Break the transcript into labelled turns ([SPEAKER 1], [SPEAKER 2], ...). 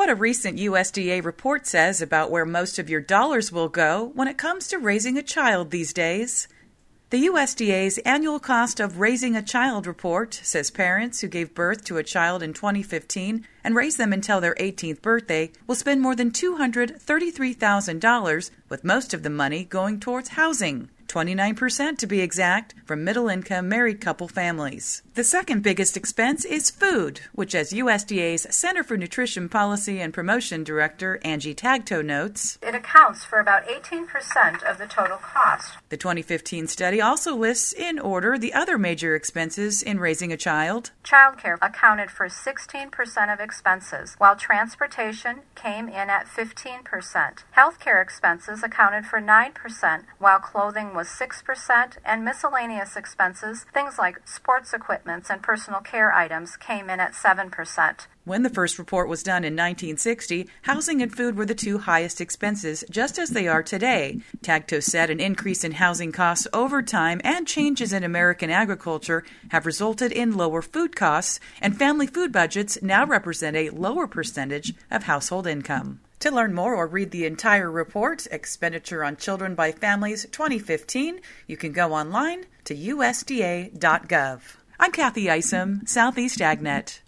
[SPEAKER 1] what a recent USDA report says about where most of your dollars will go when it comes to raising a child these days. The USDA's Annual Cost of Raising a Child report says parents who gave birth to a child in 2015 and raised them until their 18th birthday will spend more than $233,000, with most of the money going towards housing. 29% to be exact, from middle-income married couple families. The second biggest expense is food, which, as USDA's Center for Nutrition Policy and Promotion Director Angie Tagto notes,
[SPEAKER 2] it accounts for about 18% of the total cost.
[SPEAKER 1] The 2015 study also lists in order the other major expenses in raising a child.
[SPEAKER 2] Childcare accounted for 16% of expenses, while transportation came in at 15%. Healthcare expenses accounted for 9%, while clothing was 6%, and miscellaneous expenses, things like sports equipment and personal care items, came in at 7%.
[SPEAKER 1] When the first report was done in 1960, housing and food were the two highest expenses, just as they are today. Tagto said an increase in housing costs over time and changes in American agriculture have resulted in lower food costs, and family food budgets now represent a lower percentage of household income. To learn more or read the entire report, Expenditure on Children by Families 2015, you can go online to usda.gov. I'm Kathy Isom, Southeast AgNet.